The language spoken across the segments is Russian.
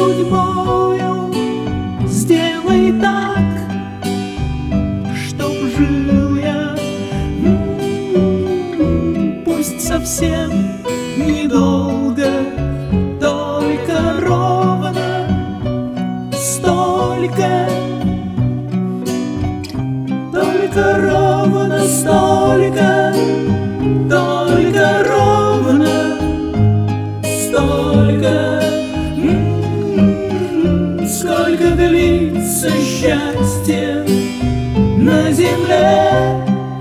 судьбою сделай так, чтоб жил я, пусть совсем недолго, только ровно столько, только ровно столько, только ровно столько, сколько длится счастье на земле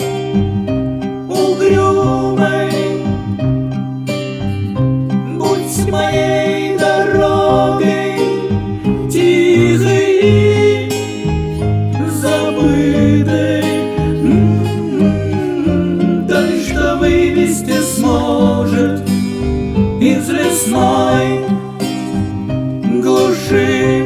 угрюмой. Будь моей дорогой тихой и забытой, той, что вывести сможет из лесной глуши.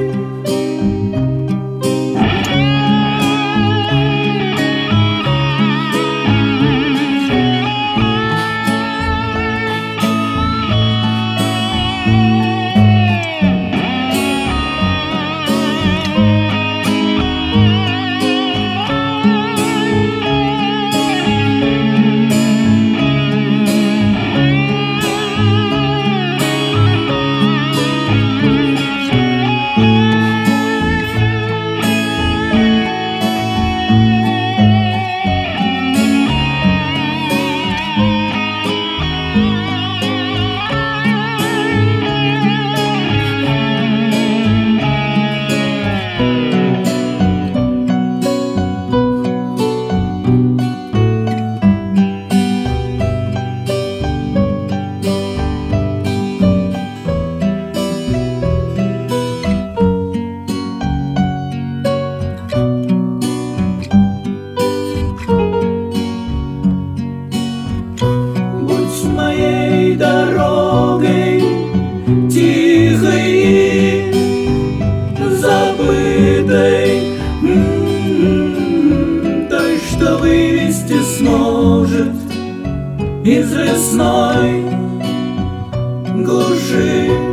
Моей дорогой тихой и забытой, той, что вывести сможет из лесной глуши.